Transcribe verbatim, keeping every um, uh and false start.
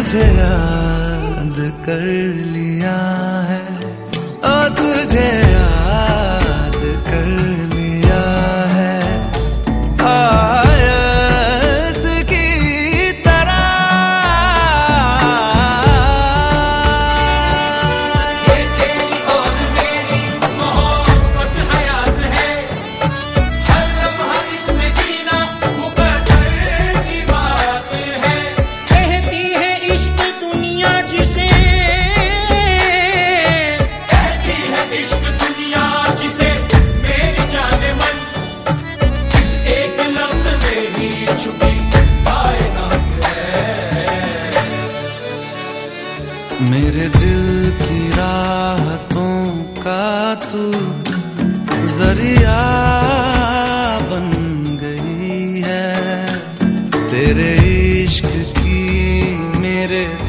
तुझे याद कर लिया है, ओ तुझे याद कर लिया है आयत की तरह। ये तेरी और मेरी मोहब्बत हयात है, हर लम्हा इसमें जीना मुकद्दर की बात है। कहती है इश्क दुनिया जिसे, कहती है इश्क दुनिया जिसे, मेरी जाने मन इस एक लफ्ज में ही छुपी कायनात है। मेरे दिल की राहतों का तू जरिया बन गई है, तेरे इश्क की मेरे